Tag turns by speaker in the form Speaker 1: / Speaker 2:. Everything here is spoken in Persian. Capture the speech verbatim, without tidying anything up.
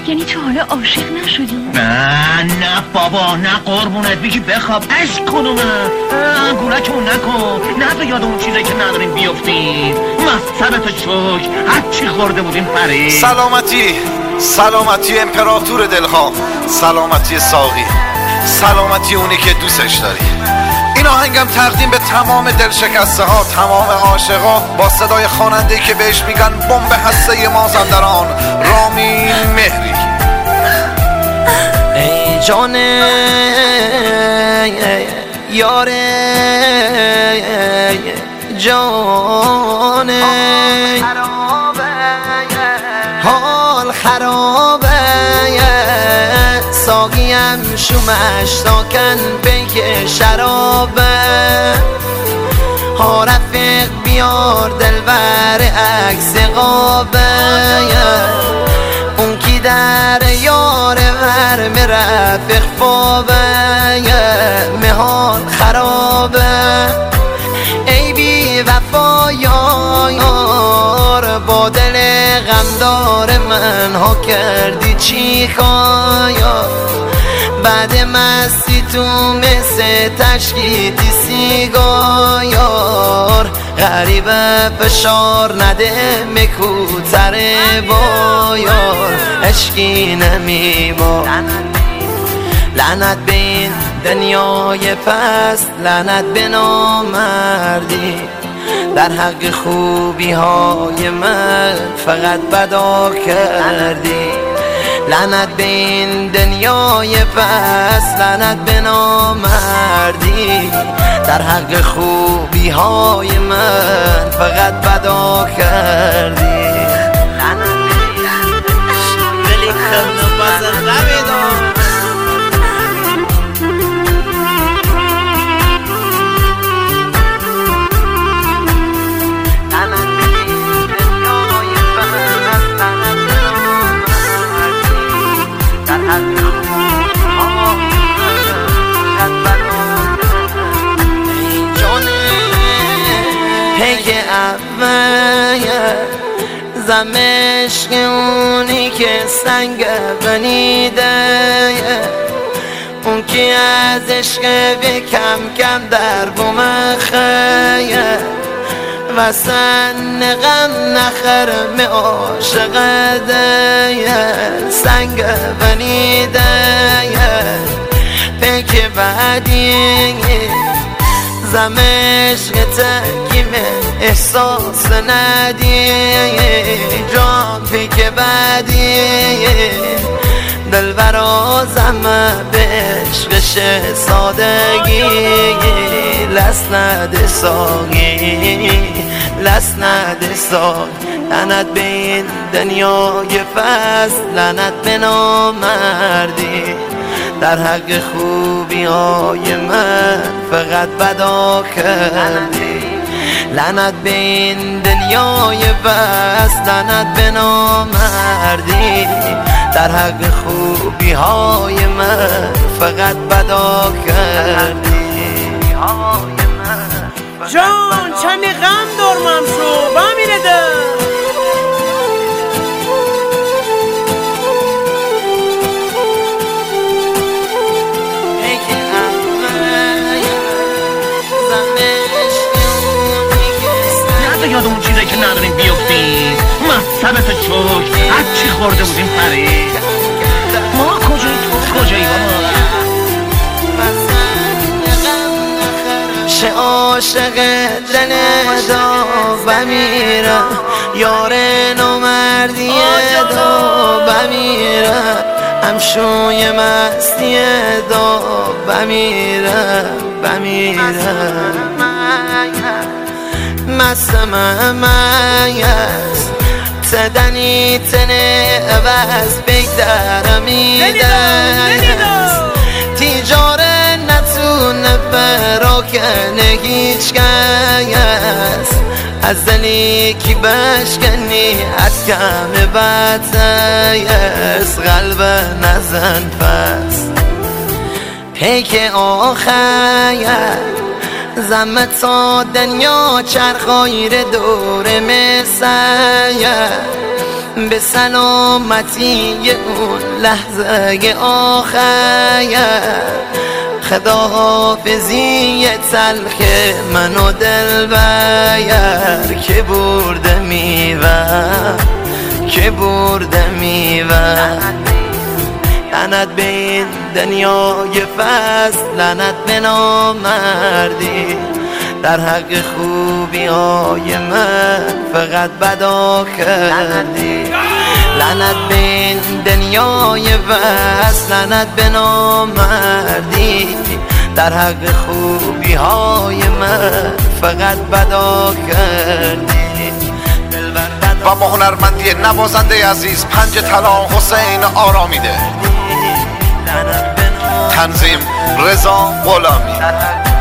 Speaker 1: یعنی تو حالا عاشق نشدی؟
Speaker 2: نه نه بابا، نه قربونت بگی بخواب. عشق کنم انگولکمون نکن، نه به یاد اون چیزایی که نداریم بیفتیم. مصبت شک هرچی خورده بودیم پرید.
Speaker 3: سلامتی سلامتی امپراتور دلها، سلامتی ساقی، سلامتی اونی که دوستش داری. این آهنگم تقدیم به تمام دلشکسته ها، تمام عاشقا، با صدای خواننده‌ای که بهش میگن بمب هسته مازندران، رامین مهری.
Speaker 4: ای جانه یاره جانه، حال خرابه، ساقیم شومش ساکن بیک شرابه. ها رفیق بیار دلبر عکس قابه، اون کی در یار ور مرفق فابه، مهال خرابه. ای بی وفا یار، با دل غمدار من ها کردی چی خوایا. بعد مستی تو مثل تشکیتی سیگار، غریبه فشار نده مکوتره بایار. عشقی نمیبار لعنت به این دنیای پست، لعنت به نامردی. در حق خوبی های من فقط بدا کردی. لعنت به این دنیای پست، لعنت به نامردی. در حق خوبی های من فقط بدا کردی. ولی خنده بازر نمیدم. پیک اول زمشق اونی که سنگ بنیده، اون کی از عشق به کم کم در بوم خیه. و سن غم نخرم عاشقه، سنگ بنیده. پیک بعدی زمشق تکیم احساس ندی، جان پیک بعدی دلبرا زمه به عشقش سادگی. لس نده ساقی، لس نده ساقی. لعنت به این دنیای فست، لعنت به نامردی. در حق خوبی های من فقط بدا کردی. لعنت به این دنیای فست، لعنت به نامردی. در حق خوبی های من فقط بدا کردی.
Speaker 5: جان چمی غم دارمم شو بمیره ده.
Speaker 2: یاد اون چیزایی که نداریم بیفتیم. مصبت شک هرچی خورده بودیم پرید. ما کجایی تو کجایی بابا؟
Speaker 4: چه عاشق دل دا بمیرم، یار نامردی دا بمیرم. همشوی مستی دا بمیرم بمیرم. مستم ممیز تدنی تنه عوض بگدرم ایدست. تیجاره نتونه براکنه هیچ کس، از دلی کی بشکنی از کم بدتیست. قلب نزن پس پیک آخر، زمت تا دنیا چرخایر دور مسیح. به سلامتی اون لحظه آخر خداحافظی تلخ من و دلبر که برده میوه که برده میوه لعنت به این دنیای فصل لعنت به نامردی در حق خوبی های من فقط بدا کردی لعنت به این دنیای وصل لعنت به نامردی در حق خوبی های من فقط بدا کردی
Speaker 3: و با هنرمندی نوازنده عزیز پنج طلا حسین آرامیده، تنظیم رضا غلامی.